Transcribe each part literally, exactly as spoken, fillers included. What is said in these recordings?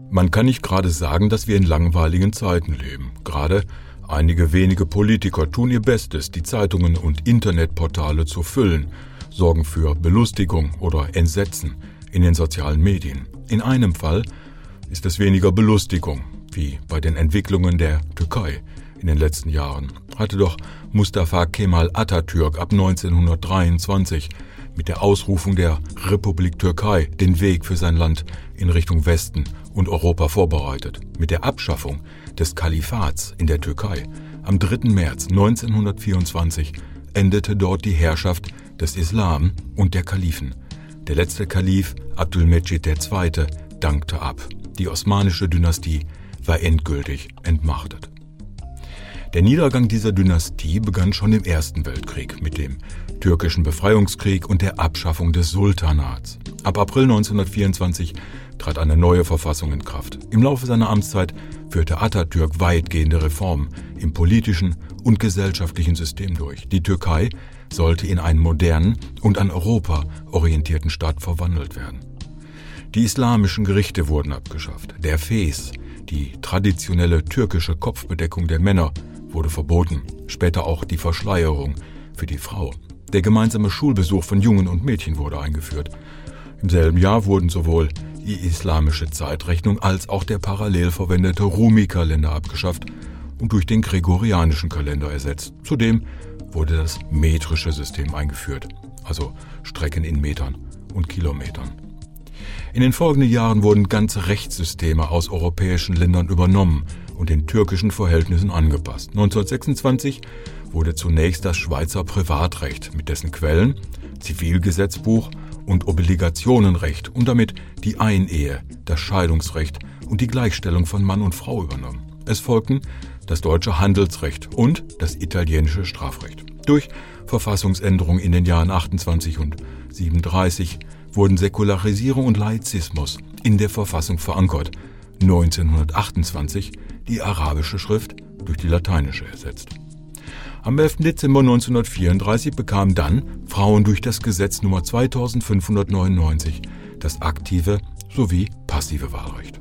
Man kann nicht gerade sagen, dass wir in langweiligen Zeiten leben. Gerade einige wenige Politiker tun ihr Bestes, die Zeitungen und Internetportale zu füllen, sorgen für Belustigung oder Entsetzen in den sozialen Medien. In einem Fall ist es weniger Belustigung, wie bei den Entwicklungen der Türkei in den letzten Jahren. Hatte doch Mustafa Kemal Atatürk ab neunzehnhundertdreiundzwanzig mit der Ausrufung der Republik Türkei den Weg für sein Land in Richtung Westen und Europa vorbereitet. Mit der Abschaffung des Kalifats in der Türkei am dritten März neunzehnhundertvierundzwanzig endete dort die Herrschaft des Islam und der Kalifen. Der letzte Kalif, Abdülmecid der Zweite., dankte ab. Die osmanische Dynastie war endgültig entmachtet. Der Niedergang dieser Dynastie begann schon im Ersten Weltkrieg mit dem türkischen Befreiungskrieg und der Abschaffung des Sultanats. Ab April neunzehnhundertvierundzwanzig trat eine neue Verfassung in Kraft. Im Laufe seiner Amtszeit führte Atatürk weitgehende Reformen im politischen und gesellschaftlichen System durch. Die Türkei sollte in einen modernen und an Europa orientierten Staat verwandelt werden. Die islamischen Gerichte wurden abgeschafft. Der Fes, die traditionelle türkische Kopfbedeckung der Männer, wurde verboten. Später auch die Verschleierung für die Frau. Der gemeinsame Schulbesuch von Jungen und Mädchen wurde eingeführt. Im selben Jahr wurden sowohl die islamische Zeitrechnung als auch der parallel verwendete Rumi-Kalender abgeschafft und durch den gregorianischen Kalender ersetzt. Zudem wurde das metrische System eingeführt, also Strecken in Metern und Kilometern. In den folgenden Jahren wurden ganze Rechtssysteme aus europäischen Ländern übernommen und den türkischen Verhältnissen angepasst. neunzehnhundertsechsundzwanzig wurde zunächst das Schweizer Privatrecht mit dessen Quellen, Zivilgesetzbuch und Obligationenrecht und damit die Einehe, das Scheidungsrecht und die Gleichstellung von Mann und Frau übernommen. Es folgten das deutsche Handelsrecht und das italienische Strafrecht. Durch Verfassungsänderungen in den Jahren achtundzwanzig und siebenunddreißig wurden Säkularisierung und Laizismus in der Verfassung verankert. neunzehnhundertachtundzwanzig die arabische Schrift durch die lateinische ersetzt. Am elften Dezember neunzehnhundertvierunddreißig bekamen dann Frauen durch das Gesetz Nummer zweitausendfünfhundertneunundneunzig das aktive sowie passive Wahlrecht.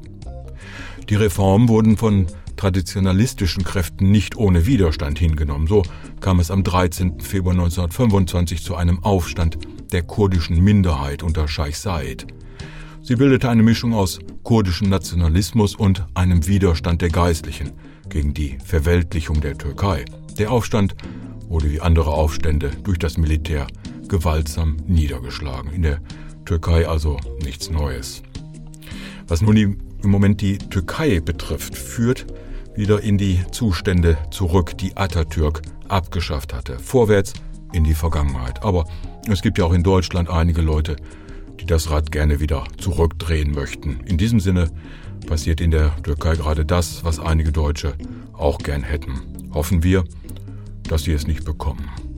Die Reformen wurden von traditionalistischen Kräften nicht ohne Widerstand hingenommen. So kam es am dreizehnten Februar neunzehnhundertfünfundzwanzig zu einem Aufstand der kurdischen Minderheit unter Scheich Said. Sie bildete eine Mischung aus kurdischem Nationalismus und einem Widerstand der Geistlichen gegen die Verweltlichung der Türkei. Der Aufstand wurde wie andere Aufstände durch das Militär gewaltsam niedergeschlagen. In der Türkei also nichts Neues. Was nun die, im Moment die Türkei betrifft, führt wieder in die Zustände zurück, die Atatürk abgeschafft hatte. Vorwärts in die Vergangenheit. Aber es gibt ja auch in Deutschland einige Leute, die das Rad gerne wieder zurückdrehen möchten. In diesem Sinne passiert in der Türkei gerade das, was einige Deutsche auch gern hätten. Hoffen wir, dass sie es nicht bekommen.